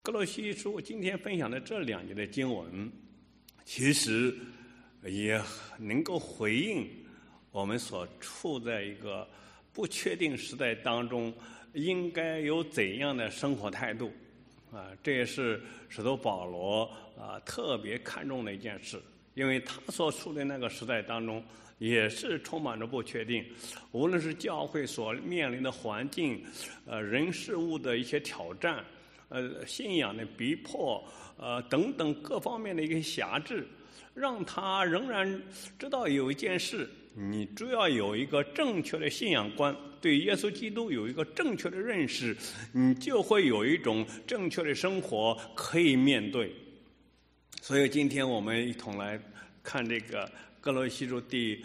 歌罗西书今天分享的这2节的经文，其实也能够回应我们所处在一个不确定时代当中，应该有怎样的生活态度这也是使徒保罗特别看重的一件事，因为他所处的那个时代当中也是充满着不确定，无论是教会所面临的环境，人事物的一些挑战，信仰的逼迫，等等各方面的一个辖制，让他仍然知道有一件事，你只要有一个正确的信仰观，对耶稣基督有一个正确的认识，你就会有一种正确的生活可以面对。所以今天我们一同来看这个歌罗西书第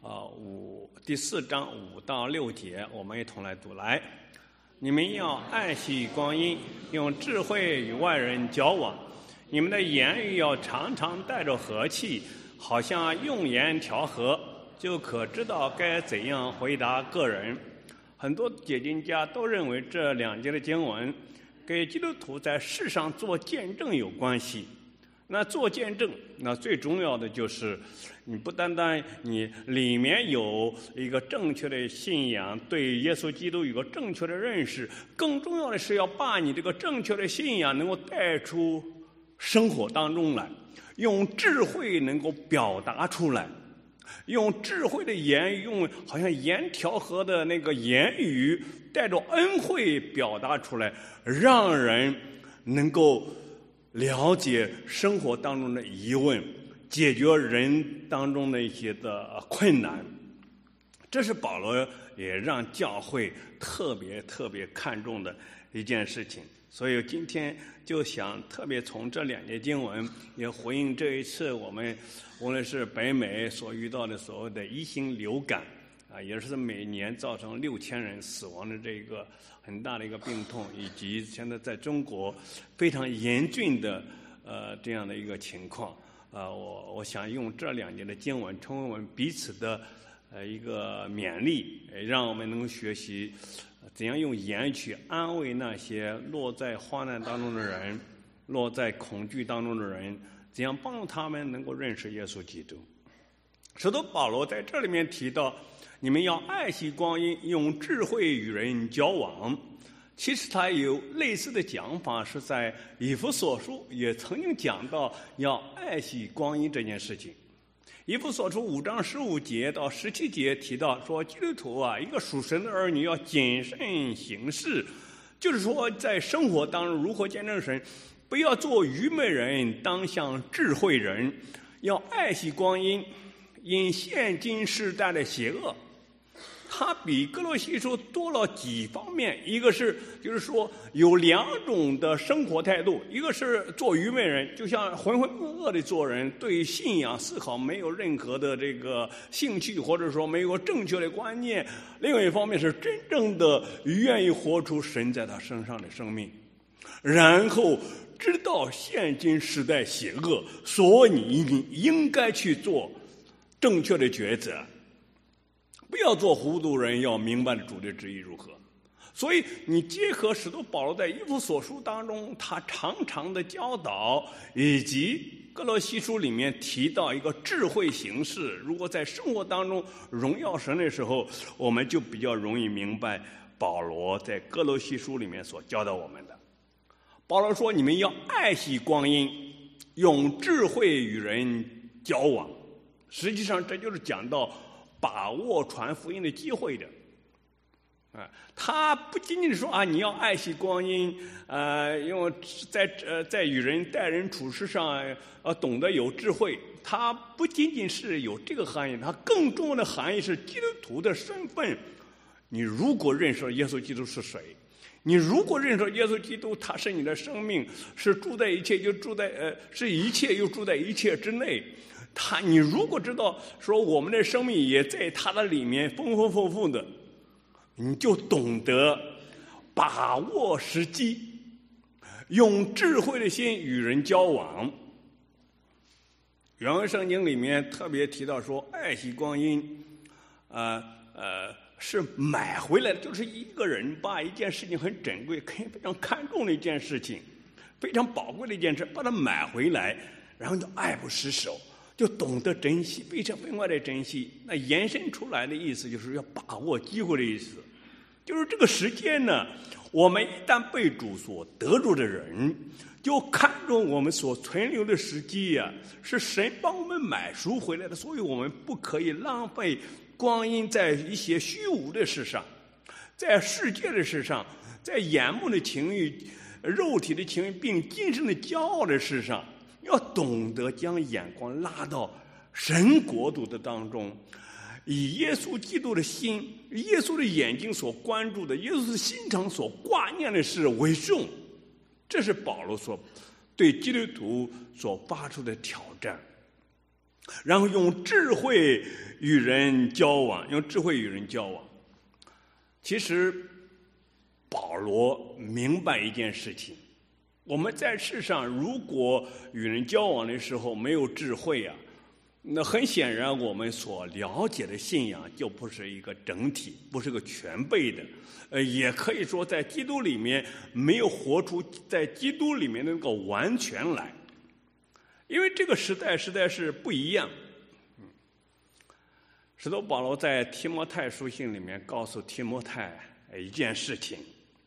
4章5到6节，我们一同来读来。你们要爱惜光阴，用智慧与外人交往，你们的言语要常常带着和气，好像用言调和，就可知道该怎样回答个人。很多解经家都认为这2节的经文跟基督徒在世上做见证有关系。那做见证，那最重要的就是你不单单你里面有一个正确的信仰，对耶稣基督有个正确的认识，更重要的是要把你这个正确的信仰能够带出生活当中来，用智慧能够表达出来，用智慧的言语，用好像言调和的那个言语，带着恩惠表达出来，让人能够了解生活当中的疑问，解决人当中的一些的困难。这是保罗也让教会特别看重的一件事情。所以今天就想特别从这2节经文也回应这一次我们无论是北美所遇到的所谓的1型流感也是每年造成6000人死亡的这个很大的一个病痛，以及现在在中国非常严峻的这样的一个情况我想用这2节的经文成为我们彼此的一个勉励，让我们能够学习怎样用言语去安慰那些落在患难当中的人，落在恐惧当中的人，怎样帮助他们能够认识耶稣基督。使徒保罗在这里面提到，你们要爱惜光阴，用智慧与人交往。其实他有类似的讲法，是在以弗所书也曾经讲到要爱惜光阴这件事情。以弗所书5章15节到17节提到说，基督徒一个属神的儿女要谨慎行事，就是说在生活当中如何见证神，不要做愚昧人，当像智慧人，要爱惜光阴，因现今世代的邪恶。他比歌罗西书多了几方面，一个是就是说有2种的生活态度，一个是做愚昧人，就像浑浑噩噩的做人，对信仰思考没有任何的这个兴趣，或者说没有正确的观念；另外一方面是真正的愿意活出神在他身上的生命，然后知道现今时代邪恶，所以你应该去做正确的抉择，不要做糊涂人，要明白主的旨意如何。所以你结合使徒保罗在以弗所书当中他常常的教导，以及歌罗西书里面提到一个智慧行事，如果在生活当中荣耀神的时候，我们就比较容易明白保罗在歌罗西书里面所教导我们的。保罗说，你们要爱惜光阴，用智慧与人交往。实际上这就是讲到把握传福音的机会的他不仅仅说你要爱惜光阴，因为在与人待人处事上懂得有智慧，他不仅仅是有这个含义，他更重要的含义是基督徒的身份。你如果认识耶稣基督是谁，你如果认识耶稣基督他是你的生命，是住在一切就住在是一切又住在一切之内，你如果知道说我们的生命也在他的里面丰丰富富的，你就懂得把握时机，用智慧的心与人交往。原文圣经里面特别提到说，爱惜光阴是买回来的，就是一个人把一件事情很珍贵非常看重的一件事情， 非常宝贵的一件事，把它买回来，然后就爱不释手，就懂得珍惜，非常分外的珍惜。那延伸出来的意思就是要把握机会的意思，就是这个时间呢，我们一旦被主所得住的人，就看重我们所存留的时机呀，是神帮我们买赎回来的，所以我们不可以浪费光阴在一些虚无的事上，在世界的事上，在眼目的情欲、肉体的情欲并今生的骄傲的事上，要懂得将眼光拉到神国度的当中，以耶稣基督的心、耶稣的眼睛所关注的、耶稣的心肠所挂念的事为重。这是保罗所对基督徒所发出的挑战。然后用智慧与人交往，用智慧与人交往。其实保罗明白一件事情，我们在世上如果与人交往的时候没有智慧啊，那很显然我们所了解的信仰就不是一个整体，不是个全备的，也可以说在基督里面没有活出在基督里面的那个完全来，因为这个时代实在是不一样。使徒保罗在提摩太书信里面告诉提摩太一件事情，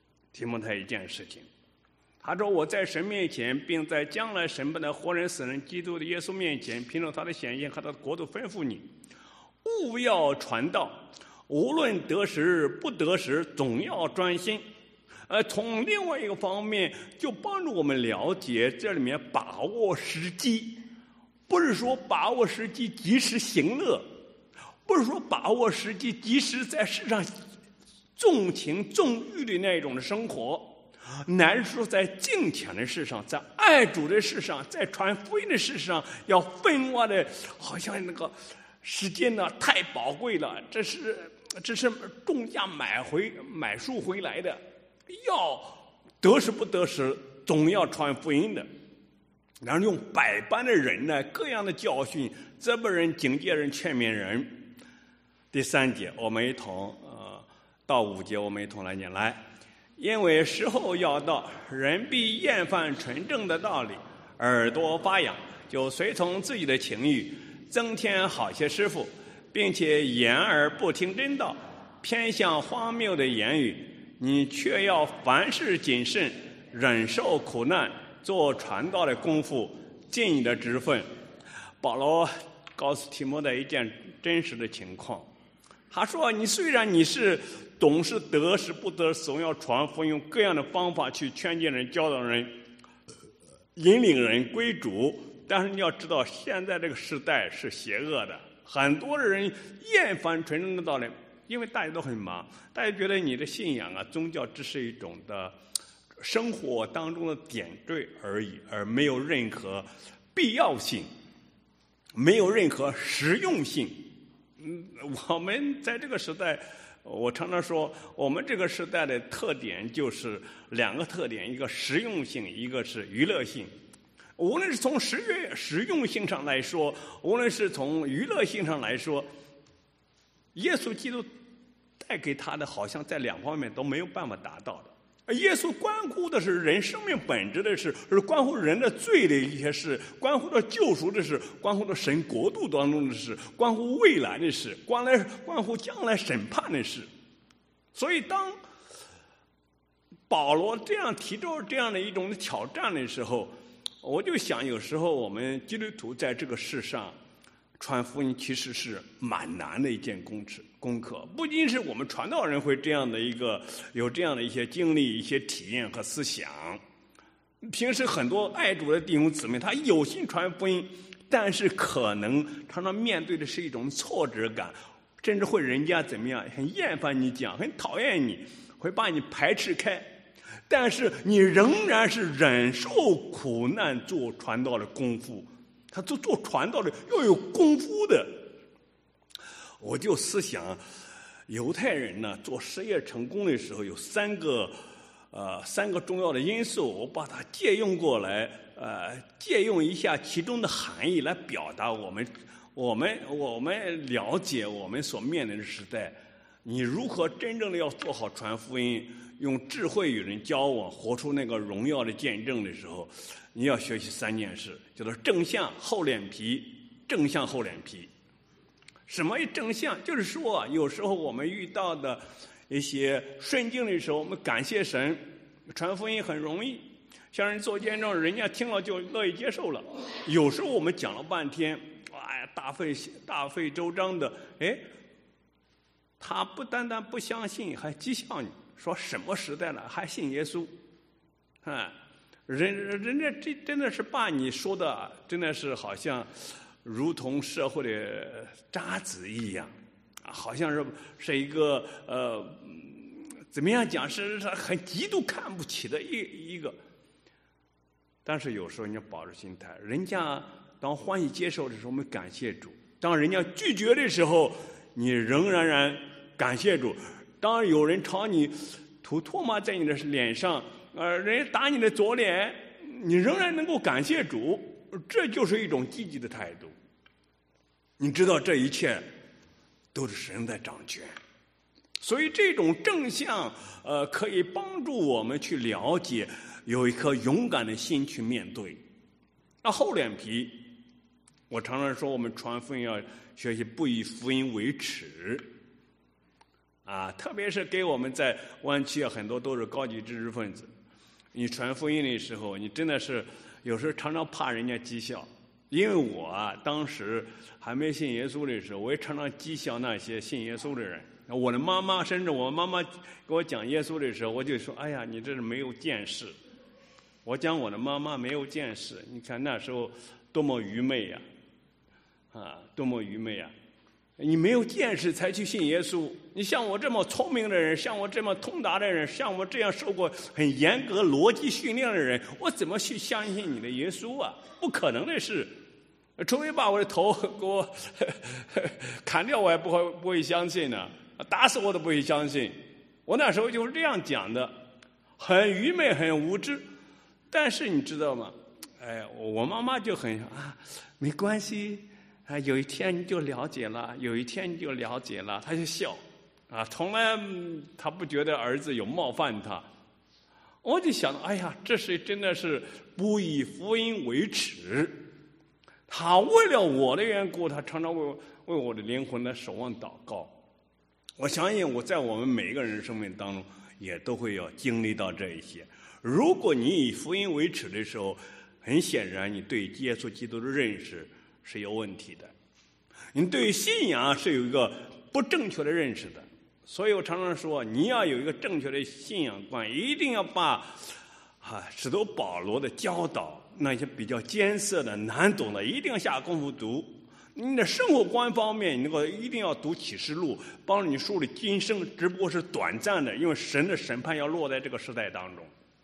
他说：“我在神面前，并在将来审判的活人死人基督的耶稣面前，凭着他的显现和他的国度吩咐你，务要传道，无论得时不得时，总要专心。”从另外一个方面，就帮助我们了解这里面把握时机，不是说把握时机及时行乐，不是说把握时机及时在世上纵情纵欲的那种的生活，乃是说在敬虔的事上，在爱主的事上，在传福音的事上，要分外的，好像那个时间呢太宝贵了，这是重价买赎回来的，要得时不得时，总要传福音的。然后用百般的人呢，各样的教训，责备人、警戒人、劝勉人。第3节，我们一同到5节，我们一同来念来。因为时候要到，人必厌烦纯正的道理，耳朵发痒，就随从自己的情欲，增添好些师傅，并且言而不听真道，偏向荒谬的言语。你却要凡事谨慎，忍受苦难，做传道的功夫，尽你的职分。保罗告诉提摩太一件真实的情况，他说：你虽然你是懂事得时不得时，总要传福音，用各样的方法去劝诫人、教导人、引领人归主，但是你要知道，现在这个时代是邪恶的，很多人厌烦纯正的道理，因为大家都很忙，大家觉得你的信仰啊、宗教只是一种的生活当中的点缀而已，而没有任何必要性，没有任何实用性。我们在这个时代，我常常说，我们这个时代的特点就是2个特点，一个实用性，一个是娱乐性。无论是从实用性上来说，无论是从娱乐性上来说，耶稣基督带给他的好像在2方面都没有办法达到的。耶稣关乎的是人生命本质的事，是关乎人的罪的一些事，关乎到救赎的事，关乎到神国度当中的事，关乎未来的事，关乎将来审判的事。所以当保罗这样提出这样的一种挑战的时候，我就想，有时候我们基督徒在这个世上传福音其实是蛮难的一件功课，不仅是我们传道人会这样的有这样的一些经历、一些体验和思想。平时很多爱主的弟兄姊妹，他有心传福音，但是可能常常面对的是一种挫折感，甚至会人家怎么样，很厌烦你讲，很讨厌你，会把你排斥开。但是你仍然是忍受苦难做传道的功夫。他做传道的要有功夫的。我就思想，犹太人呢做事业成功的时候有3个重要的因素，我把它借用过来，借用一下其中的含义来表达我们了解我们所面临的时代。你如何真正的要做好传福音， 用智慧与人交往，活出那个荣耀的见证的时候，你要学习3件事，叫做正向、厚脸皮、正向、厚脸皮。什么正向？就是说有时候我们遇到的一些顺境的时候，我们感谢神，传福音很容易，向人做见证，人家听了就乐意接受了。有时候我们讲了半天，哎，大费周章的，哎，他不单单不相信，还讥笑你，说什么时代了还信耶稣？人家这真的是把你说的，真的是好像如同社会的渣子一样，好像是一个怎么样讲，是很极度看不起的一个。但是有时候你要保持心态，人家当欢喜接受的时候，我们感谢主；当人家拒绝的时候，你仍然感谢主。当有人朝你吐唾沫在你的脸上，人家打你的左脸，你仍然能够感谢主，这就是一种积极的态度。你知道这一切都是神在掌权，所以这种正向可以帮助我们去了解，有一颗勇敢的心去面对。那厚脸皮，我常常说我们传福音要学习不以福音为耻特别是给我们在湾区很多都是高级知识分子，你传福音的时候，你真的是有时候常常怕人家讥笑。因为我当时还没信耶稣的时候，我也常常讥笑那些信耶稣的人。我的妈妈，甚至我妈妈给我讲耶稣的时候，我就说：“哎呀，你这是没有见识。”我讲我的妈妈没有见识，你看那时候多么愚昧呀！多么愚昧呀！你没有见识才去信耶稣。你像我这么聪明的人，像我这么通达的人，像我这样受过很严格逻辑训练的人，我怎么去相信你的耶稣啊？不可能的事。除非把我的头给我砍掉，我也不会相信呢。打死我都不会相信。我那时候就是这样讲的，很愚昧，很无知。但是你知道吗？我妈妈就很没关系。有一天你就了解了，有一天你就了解了，他就笑，从来他不觉得儿子有冒犯他。我就想到，哎呀，这是真的是不以福音为耻。他为了我的缘故，他常常为我的灵魂的守望祷告。我相信我在我们每一个人的生命当中，也都会要经历到这一些。如果你以福音为耻的时候，很显然你对耶稣基督的认识是有问题的，你对信仰是有一个不正确的认识的。所以我常常说，你要有一个正确的信仰观，一定要把使徒保罗的教导那些比较艰涩的难懂的一定要下功夫读。你的生活观方面，你一定要读启示录，帮助你树立今生只不过是短暂的，因为神的审判要落在这个时代当中。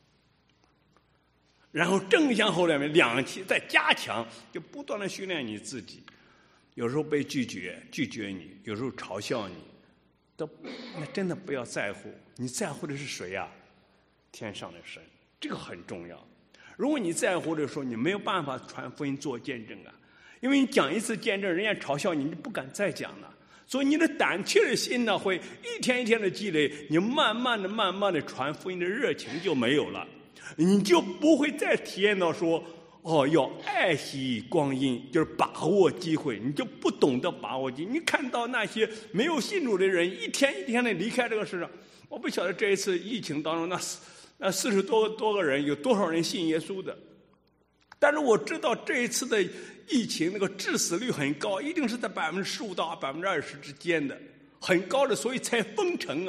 然后正向后两面两期再加强，就不断的训练你自己。有时候被拒绝你，有时候嘲笑你，那真的不要在乎。你在乎的是谁呀？天上的神，这个很重要。如果你在乎的时候，你没有办法传福音做见证因为你讲一次见证，人家嘲笑你，你不敢再讲了。所以你的胆怯的心呢，会一天一天的积累，你慢慢的传福音的热情就没有了。你就不会再体验到说要爱惜光阴，就是把握机会，你就不懂得把握机会。你看到那些没有信主的人一天一天的离开这个世上，我不晓得这一次疫情当中那40多个人有多少人信耶稣的。但是我知道这一次的疫情那个致死率很高，一定是在15%到20%之间的，很高的，所以才封城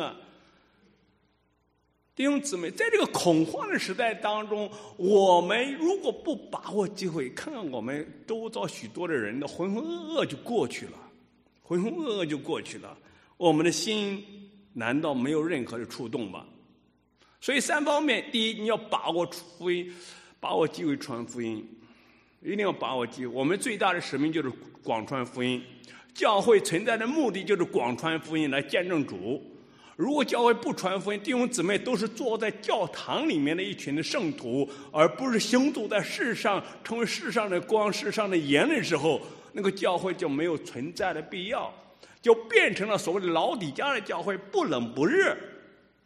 弟兄姊妹，在这个恐慌的时代当中，我们如果不把握机会，看看我们周遭许多的人的浑浑噩噩就过去了，我们的心难道没有任何的触动吗？所以3方面，第一，你要把握福音，把握机会传福音，一定要把握机会。我们最大的使命就是广传福音，教会存在的目的就是广传福音来见证主。如果教会不传福音，弟兄姊妹都是坐在教堂里面的一群的圣徒，而不是行走在世上，成为世上的光、世上的盐的时候，那个教会就没有存在的必要，就变成了所谓的老底家的教会，不冷不热。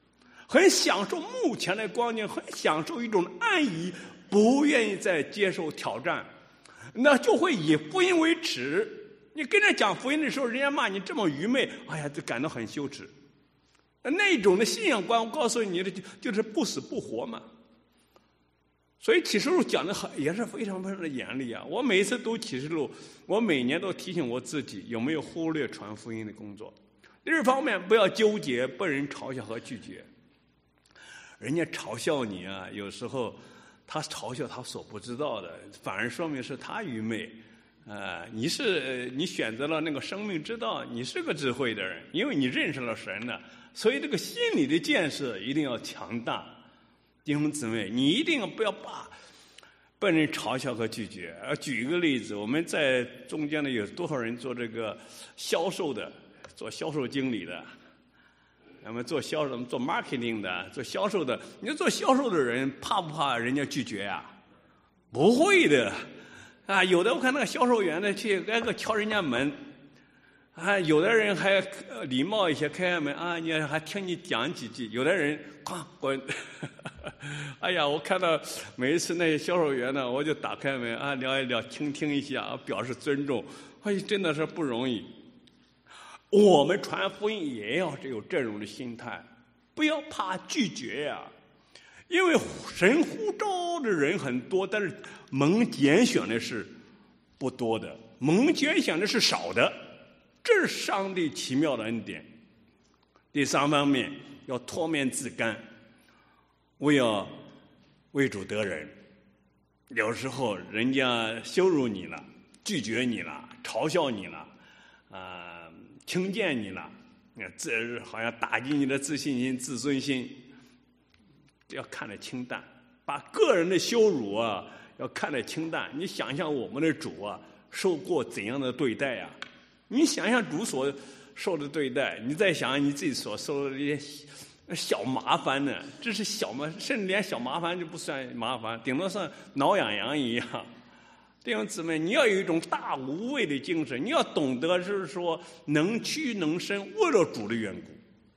很享受目前的光景，很享受一种安逸，不愿意再接受挑战，那就会以福音为耻。你跟人讲福音的时候，人家骂你这么愚昧，哎呀，就感到很羞耻。那种的信仰观，我告诉你的就是不死不活嘛。所以启示录讲的也是非常非常的严厉啊！我每一次读启示录，我每年都提醒我自己有没有忽略传福音的工作。第二方面，不要纠结被人嘲笑和拒绝。人家嘲笑你啊，有时候他嘲笑他所不知道的，反而说明是他愚昧。你选择了那个生命之道，你是个智慧的人，因为你认识了神了，所以这个心理的建设一定要强大。弟兄姊妹，你一定不要怕被人嘲笑和拒绝。举一个例子，我们在中间呢有多少人做这个销售的，做销售经理的，那么做销售、做 marketing 的、做销售的，你说做销售的人怕不怕人家拒绝呀？不会的啊！有的我看那个销售员呢，去挨个敲人家门。有的人还礼貌一些，开开门啊，你还听你讲几句。有的人哐滚，哎呀，我看到每一次那些销售员呢，我就打开门啊，聊一聊，倾听一下，表示尊重。哎，真的是不容易。我们传福音也要有这种的心态，不要怕拒绝呀。因为神呼召的人很多，但是蒙拣选的是不多的，蒙拣选的是少的。这是上帝奇妙的恩典。第三方面，要脱面自甘，为要为主得人。有时候人家羞辱你了，拒绝你了，嘲笑你了，轻贱你了，这好像打击你的自信心、自尊心，要看得清淡。把个人的羞辱啊，要看得清淡。你想想我们的主啊，受过怎样的对待啊？你想想主所受的对待，你再想想你自己所受的这些小麻烦呢？这是小麻，甚至连小麻烦就不算麻烦，顶多算挠痒痒一样。弟兄姊妹，你要有一种大无畏的精神，你要懂得就是说能屈能伸，为了主的缘故，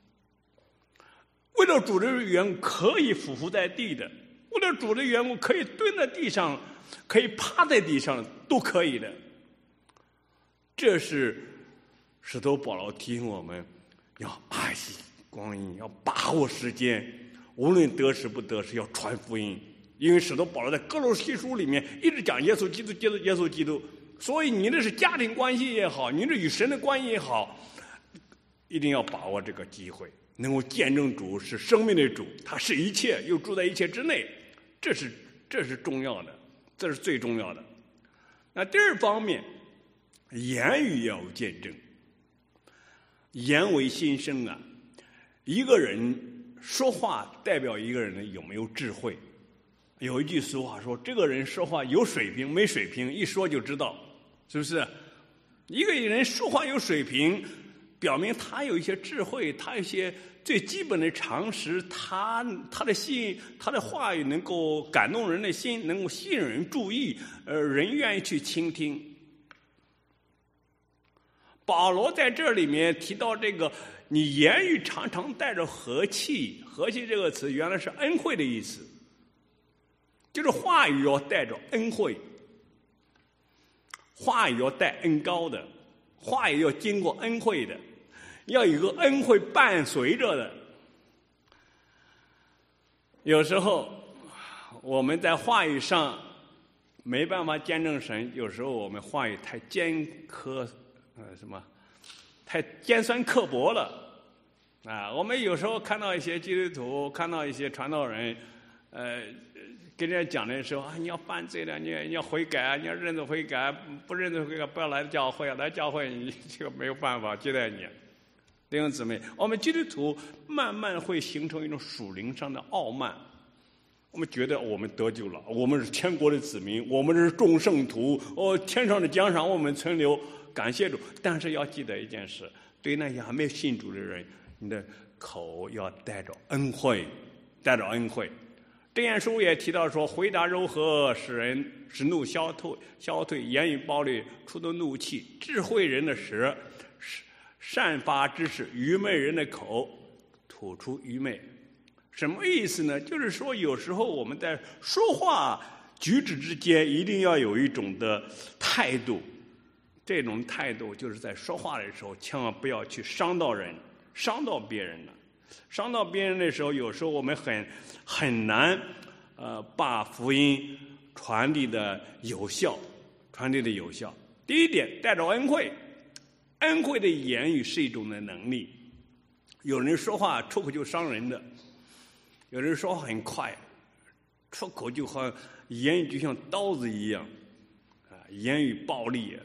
为了主的缘故可以俯伏在地的，为了主的缘故可以蹲在地上，可以趴在地上，都可以的。这是使徒保罗提醒我们要爱惜光阴，要把握时间，无论得时不得时要传福音。因为使徒保罗在哥罗西书里面一直讲耶稣基督，耶稣基督，所以你这是家庭关系也好，你这与神的关系也好，一定要把握这个机会，能够见证主是生命的主，他是一切，又住在一切之内，这是重要的，这是最重要的。那第二方面，言语要有见证，言为心声啊。一个人说话代表一个人有没有智慧。有一句俗话说，这个人说话有水平没水平，一说就知道，是不是？一个人说话有水平，表明他有一些智慧，他有一些最基本的常识，他的话语能够感动人的心，能够吸引人注意，人愿意去倾听。保罗在这里面提到这个，你言语常常带着和气，和气这个词原来是恩惠的意思，就是话语要带着恩惠，话语要带恩高的，话语要经过恩惠的，要有一个恩惠伴随着的。有时候我们在话语上没办法见证神，有时候我们话语太太尖酸刻薄了啊！我们有时候看到一些基督徒，看到一些传道人，跟人家讲的时候啊，你要犯罪了，你要悔改，你要认罪悔改，不认罪悔改不要来教会，来教会你这个没有办法接待你。弟兄姊妹，我们基督徒慢慢会形成一种属灵上的傲慢，我们觉得我们得救了，我们是天国的子民，我们是众圣徒，天上的奖赏我们存留，感谢主。但是要记得一件事，对那些还没有信主的人，你的口要带着恩惠，带着恩惠。箴言书也提到说，回答柔和，使怒消退，言语暴戾，出动怒气。智慧人的舌善发知识，愚昧人的口吐出愚昧。 什么意思呢？就是说有时候我们在说话举止之间一定要有一种的态度，这种态度就是在说话的时候千万不要去伤到人，伤到别人了。伤到别人的时候，有时候我们很难把福音传递的有效。第一点，带着恩惠，恩惠的言语是一种的能力。有人说话出口就伤人的，有人说话很快，出口就好像言语就像刀子一样，言语暴力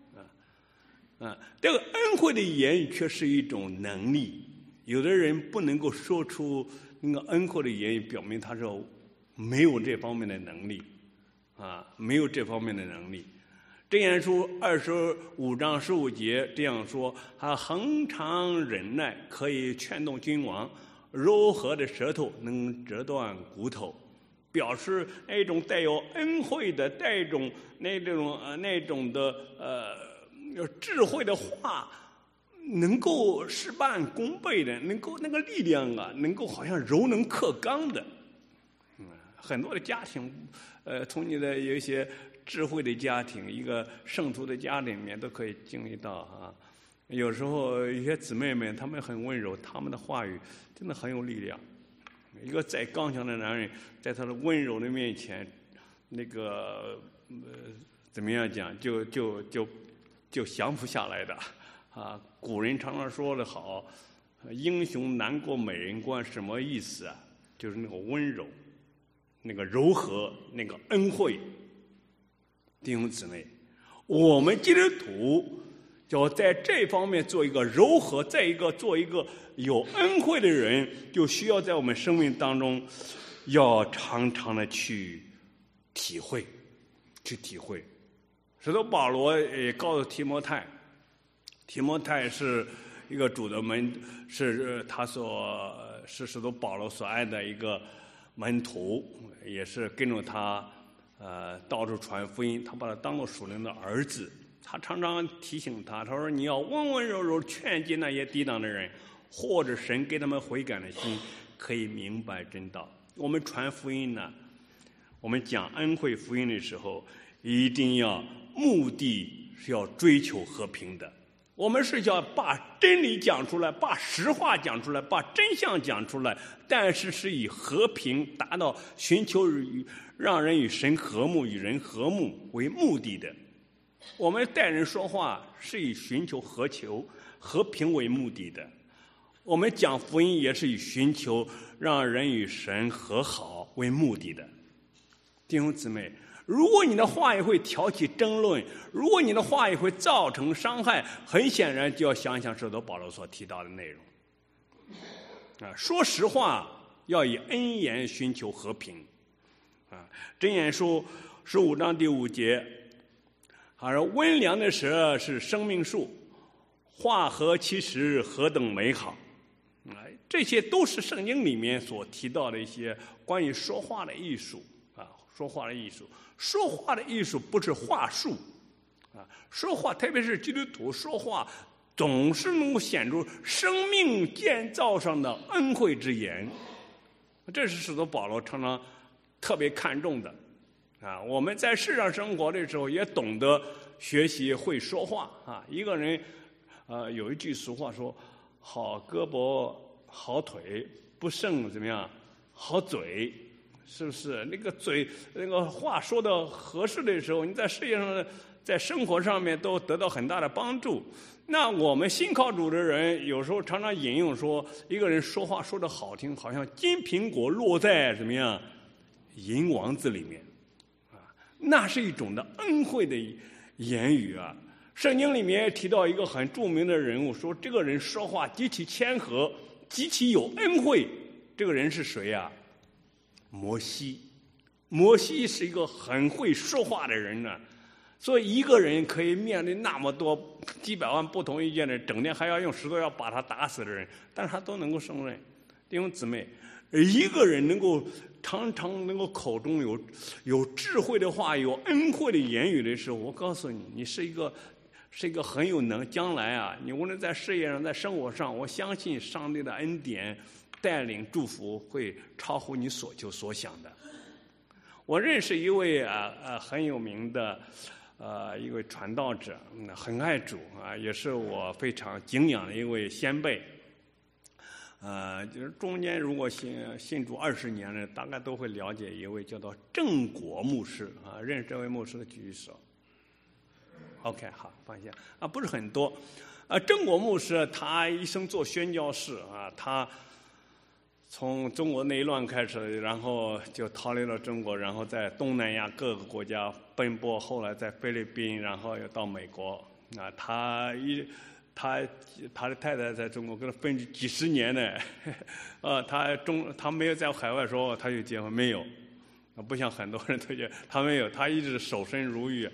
这个恩惠的言语却是一种能力。有的人不能够说出那个恩惠的言语，表明他是没有这方面的能力没有这方面的能力。箴言书25章15节这样说：他恒常忍耐，可以劝动君王，柔和的舌头能折断骨头。表示那种带有恩惠的，带一种那种的智慧的话，能够事半功倍的，能够那个力量能够好像柔能克刚的。很多的家庭，从你的有一些智慧的家庭，一个圣徒的家里面都可以经历到有时候一些姊妹们，她们很温柔，她们的话语真的很有力量。一个再刚强的男人，在他的温柔的面前，那个怎么样讲，就降服下来的古人常常说的好，英雄难过美人关，什么意思啊？就是那个温柔，那个柔和，那个恩惠。弟兄姊妹，我们基督徒就要在这方面做一个柔和，再一个做一个有恩惠的人，就需要在我们生命当中要常常的去体会。使徒保罗也告诉提摩太是一个主的是他是使徒保罗所爱的一个门徒，也是跟着他到处传福音，他把他当作属灵的儿子。他常常提醒他说你要温温柔柔劝诫那些抵挡的人，或者神给他们悔改的心，可以明白真道。我们传福音呢，我们讲恩惠福音的时候，一定要目的是要追求和平的。我们是要把真理讲出来，把实话讲出来，把真相讲出来，但是是以和平达到寻求让人与神和睦，与人和睦为目的的。我们待人说话是以寻求和平为目的的，我们讲福音也是以寻求让人与神和好为目的的。弟兄姊妹，如果你的话也会挑起争论，如果你的话也会造成伤害，很显然就要想想使徒保罗所提到的内容说实话要以恩言寻求和平箴言书15章第5节说温良的舌是生命树，话合其实何等美好这些都是圣经里面所提到的一些关于说话的艺术说话的艺术不是话术说话，特别是基督徒说话总是能够显出生命建造上的恩惠之言，这是使徒保罗常常特别看重的我们在世上生活的时候也懂得学习会说话一个人有一句俗话说，好胳膊好腿不胜怎么样好嘴，是不是？那个嘴那个话说的合适的时候，你在世界上在生活上面都得到很大的帮助。那我们信靠主的人有时候常常引用说，一个人说话说的好听，好像金苹果落在怎么样银王子里面那是一种的恩惠的言语圣经里面提到一个很著名的人物，说这个人说话极其谦和，极其有恩惠。这个人是谁摩西是一个很会说话的人所以一个人可以面对那么多几百万不同意见的人，整天还要用石头要把他打死的人，但是他都能够胜任。弟兄姊妹，一个人能够常常能够口中有智慧的话，有恩惠的言语的时候，我告诉你，你是一个很有将来你无论在事业上，在生活上，我相信上帝的恩典带领祝福会超乎你所求所想的。我认识一位很有名的一位传道者，很爱主也是我非常敬仰的一位先辈。就是中间如果信主20年了，大概都会了解一位叫做郑国牧师认识这位牧师的举手。OK， 好，放下不是很多。郑国牧师他一生做宣教士他从中国内乱开始，然后就逃离了中国，然后在东南亚各个国家奔波，后来在菲律宾，然后又到美国他的太太在中国跟他分几十年呢他没有在海外说他就结婚，没有不像很多人都觉得他没有，他一直守身如玉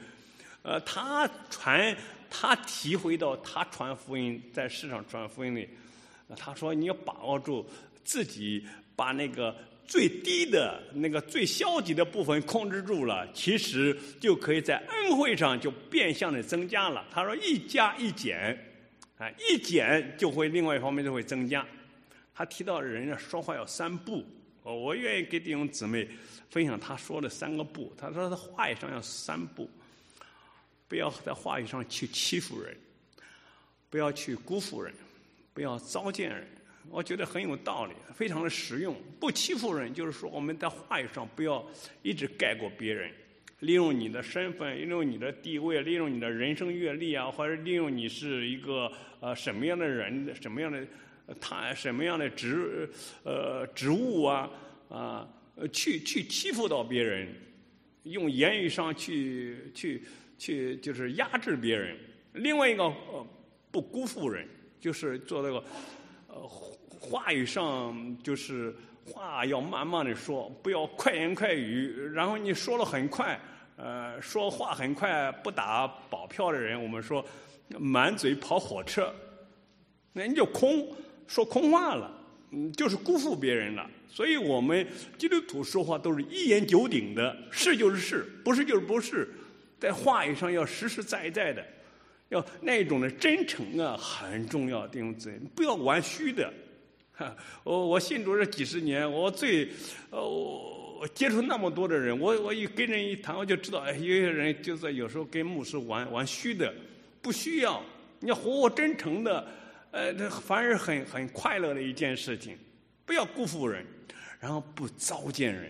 他体会到他传福音，在市场传福音里他说你要把握住自己，把那个最低的那个最消极的部分控制住了，其实就可以在恩惠上就变相的增加了。他说一加一减一减就会另外一方面就会增加。他提到人说话要3步，我愿意给弟兄姊妹分享他说的3个步。他说他话语上要3步，不要在话语上去欺负人，不要去辜负人，不要糟践人。我觉得很有道理，非常的实用。不欺负人，就是说我们在话语上不要一直盖过别人，利用你的身份，利用你的地位，利用你的人生阅历或者利用你是一个什么样的人，什么样的职务去欺负到别人，用言语上去就是压制别人。另外一个不辜负人，就是做这个话语上就是话要慢慢的说，不要快言快语。然后你说了很快，说话很快，不打保票的人，我们说满嘴跑火车，那你就说空话了，就是辜负别人了。所以我们基督徒说话都是一言九鼎的，是就是是，不是就是不是，在话语上要实实在在的，要那种的真诚很重要，弟兄姊妹，不要玩虚的。我信主这几十年，我接触那么多的人，我一跟人一谈，我就知道，有些人就是有时候跟牧师玩虚的，不需要，你要活活真诚的，这反而很快乐的一件事情。不要辜负人，然后不糟践人，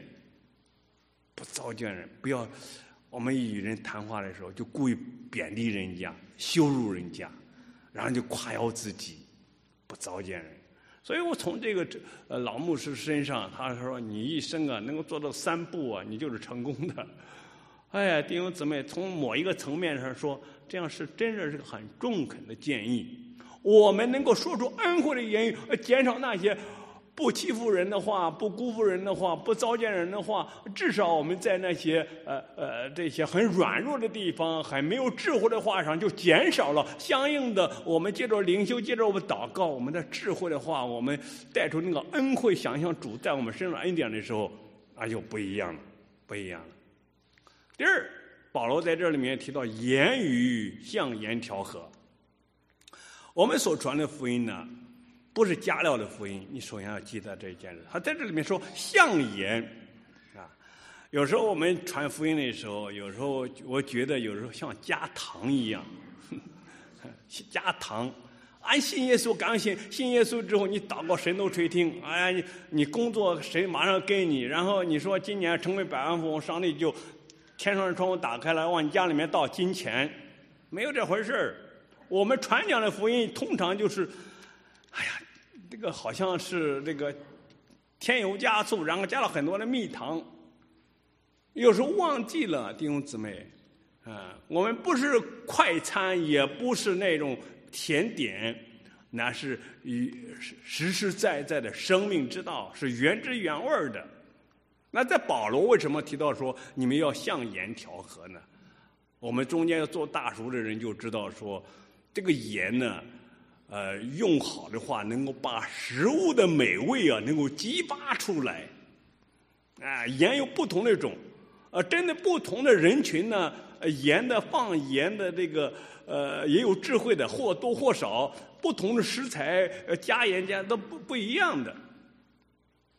不要我们与人谈话的时候就故意贬低人家、羞辱人家，然后就夸耀自己，不糟践人。所以我从这个老牧师身上，他说你一生能够做到3步你就是成功的。哎呀，弟兄姊妹，从某一个层面上说，这样是真的是个很中肯的建议。我们能够说出恩惠的言语，减少那些不欺负人的话，不辜负人的话，不糟践人的话，至少我们在那些这些很软弱的地方，很没有智慧的话上，就减少了相应的。我们接着灵修，接着我们祷告，我们的智慧的话，我们带出那个恩惠，想象主在我们身上恩典的时候，那就不一样了。第二，保罗在这里面提到言语像盐调和。我们所传的福音呢，不是加料的福音，你首先要记得这一件事。他在这里面说像盐有时候我们传福音的时候，有时候我觉得有时候像加糖一样，加糖。按信耶稣，刚信耶稣之后，你祷告神都垂听，你工作神马上给你，然后你说今年成为百万富翁，上帝就天上的窗户打开了，往你家里面倒金钱，没有这回事儿。我们传讲的福音通常就是，这个好像是这个添油加醋，然后加了很多的蜜糖。有时候忘记了，弟兄姊妹，我们不是快餐，也不是那种甜点，那是实实在在的生命之道，是原汁原味的。那在保罗为什么提到说你们要像盐调和呢？我们中间要做大厨的人就知道说，这个盐呢，用好的话，能够把食物的美味能够激发出来。盐有不同的种，针对不同的人群呢，放盐的这个也有智慧的，或多或少，不同的食材加盐加都不一样的。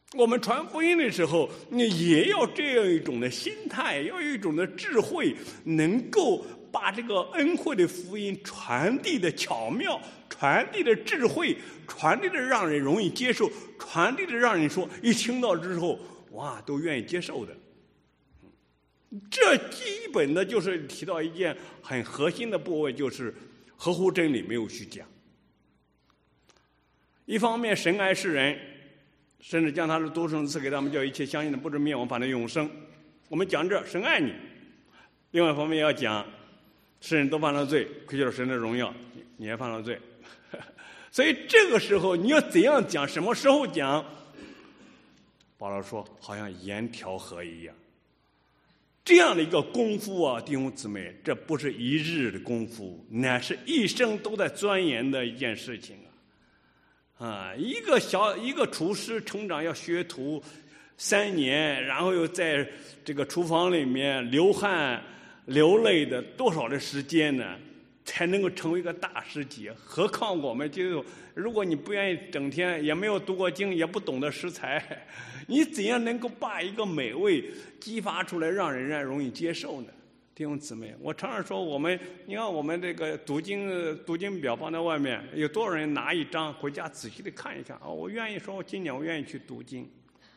我们传福音的时候，你也要这样一种的心态，要有一种的智慧，能够把这个恩惠的福音传递的巧妙，传递的智慧，传递的让人容易接受，传递的让人说一听到之后，哇，都愿意接受的。这基本的就是提到一件很核心的部位，就是合乎真理，没有虚假。一方面，神爱世人，甚至将他的独生子赐给他们，叫一切相信的不至灭亡，反得永生。我们讲这神爱你。另外一方面要讲，世人都犯了罪，亏缺了神的荣耀，你也犯了罪。所以这个时候你要怎样讲，什么时候讲？保罗说，好像盐调和一样。这样的一个功夫啊，弟兄姊妹，这不是一日的功夫，乃是一生都在钻研的一件事情啊！一个厨师成长要学徒3年，然后又在这个厨房里面流汗流泪的多少的时间呢，才能够成为一个大师级？何况我们就如果你不愿意整天也没有读过经，也不懂得食材，你怎样能够把一个美味激发出来，让人容易接受呢？弟兄姊妹，我常常说你看我们这个读经表放在外面，有多少人拿一张回家仔细的看一看啊？我愿意说，今年我愿意去读经。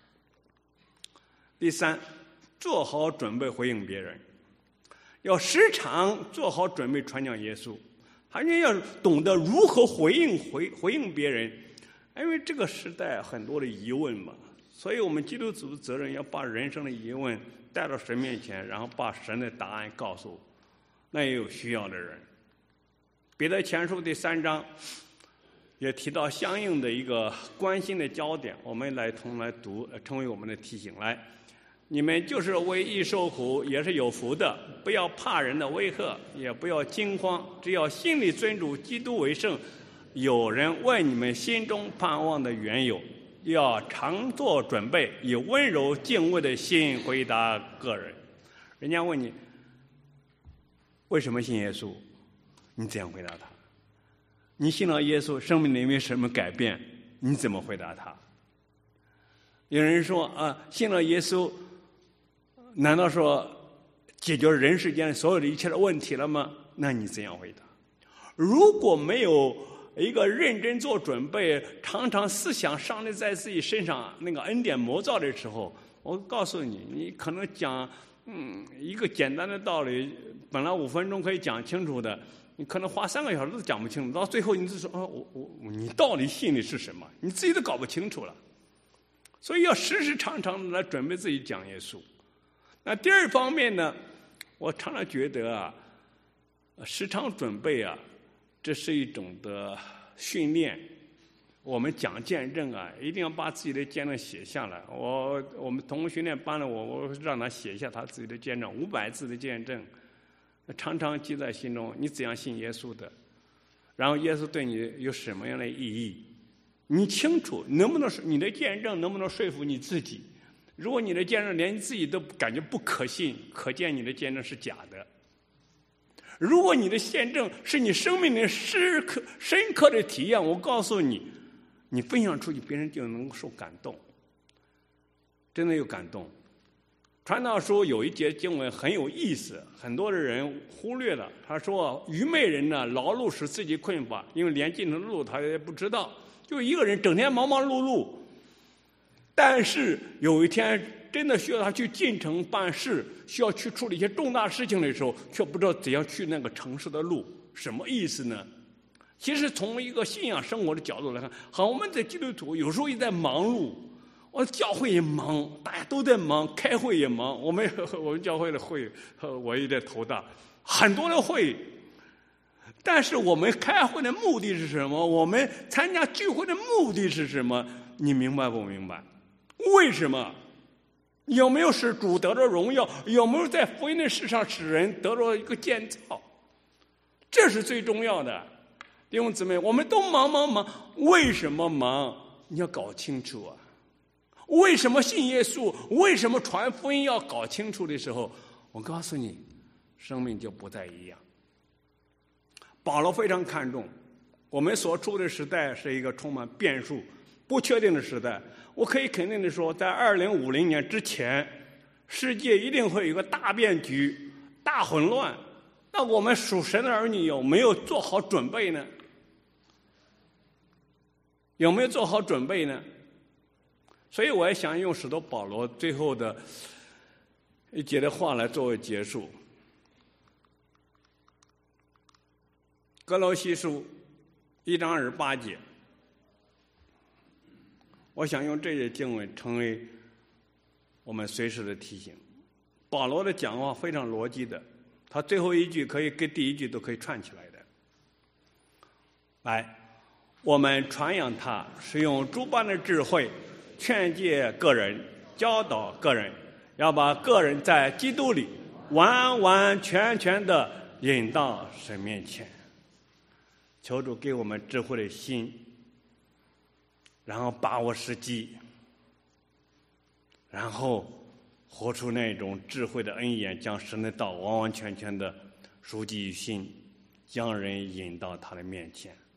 第三，做好准备回应别人，要时常做好准备传讲耶稣，还要懂得如何回应别人，因为这个时代很多的疑问嘛。所以我们基督徒的责任要把人生的疑问带到神面前，然后把神的答案告诉那也有需要的人。彼得前书第3章也提到相应的一个关心的焦点，我们来读，成为我们的提醒。来，你们就是为义受苦，也是有福的，不要怕人的威吓，也不要惊慌，只要心里尊主基督为圣。有人问你们心中盼望的缘由，要常做准备，以温柔敬畏的心回答个人。人家问你为什么信耶稣，你怎样回答他？你信了耶稣，生命里面什么改变，你怎么回答他？有人说信了耶稣，难道说解决人世间所有的一切的问题了吗？那你怎样回答？如果没有一个认真做准备，常常思想上帝在自己身上那个恩典模造的时候，我告诉你，你可能讲一个简单的道理，本来5分钟可以讲清楚的，你可能花3个小时都讲不清楚，到最后你就说你到底信的是什么？你自己都搞不清楚了。所以要时时常常的来准备自己讲耶稣。那第二方面呢，我常常觉得时常准备这是一种的训练。我们讲见证一定要把自己的见证写下来。我们同训练班了，我让他写下他自己的见证，500字的见证，常常记在心中。你怎样信耶稣的？然后耶稣对你有什么样的意义？你清楚，能不能你的见证能不能说服你自己？如果你的见证连你自己都感觉不可信，可见你的见证是假的。如果你的见证是你生命里深刻的体验，我告诉你，你分享出去，别人就能够受感动，真的有感动。传道书有一节经文很有意思，很多的人忽略了。他说愚昧人呢，劳碌使自己困乏，因为连进城的路他也不知道，就一个人整天忙忙碌碌，但是有一天真的需要他去进城办事，需要去处理一些重大事情的时候，却不知道怎样去那个城市的路。什么意思呢？其实从一个信仰生活的角度来看，好，我们在基督徒有时候也在忙碌，教会也忙，大家都在忙，开会也忙。我们教会的会，我也在头大，很多的会。但是我们开会的目的是什么？我们参加聚会的目的是什么？你明白不明白？为什么？有没有使主得着荣耀？有没有在福音的事上使人得着一个建造？这是最重要的。弟兄姊妹，我们都忙，为什么忙？你要搞清楚啊！为什么信耶稣？为什么传福音？要搞清楚的时候，我告诉你，生命就不再一样。保罗非常看重我们所处的时代是一个充满变数、不确定的时代。 我可以肯定的说，在2050年之前，世界一定会有一个大变局、大混乱。那我们属神的儿女有没有做好准备呢？有没有做好准备呢？所以我也想用使徒保罗最后的一节的话来作为结束。歌罗西书1章28节，我想用这些经文成为我们随时的提醒。保罗的讲话非常逻辑的，他最后一句可以跟第一句都可以串起来的。来，我们传扬他是用诸般的智慧劝诫个人，教导个人，要把个人在基督里完完全全的引到神面前。求主给我们智慧的心，然后把握时机，然后活出那种智慧的恩言，将神的道完完全全的熟记于心，将人引到他的面前。